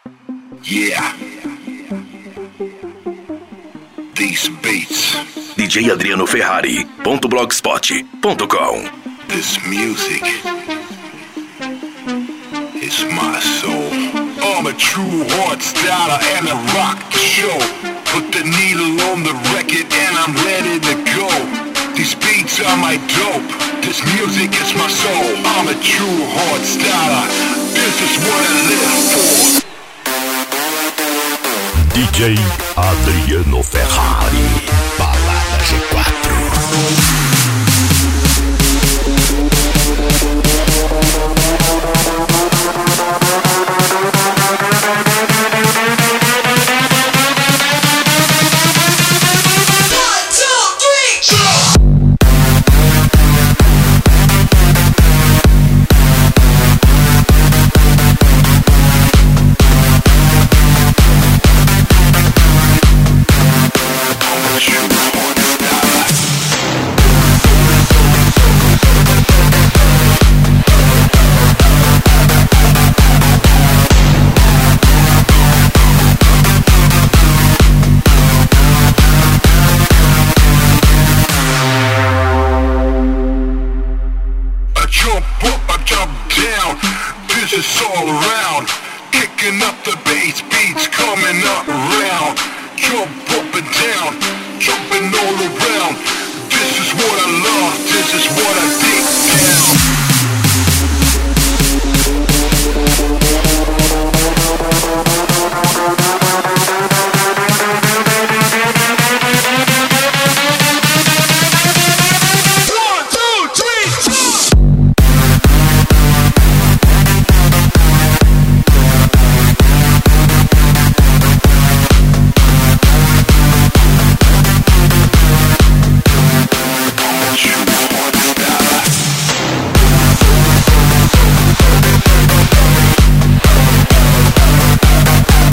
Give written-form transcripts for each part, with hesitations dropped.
Yeah. These beats. DJ Adriano Ferrari.blogspot.com. This music is my soul. I'm a true hard starter and I rock the show. Put the needle on the record and I'm ready to go. These beats are my dope. This music is my soul. I'm a true hard starter. This is what I live for. DJ Adriano Ferrari, Balada G4.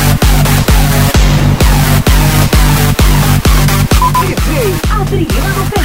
Adriano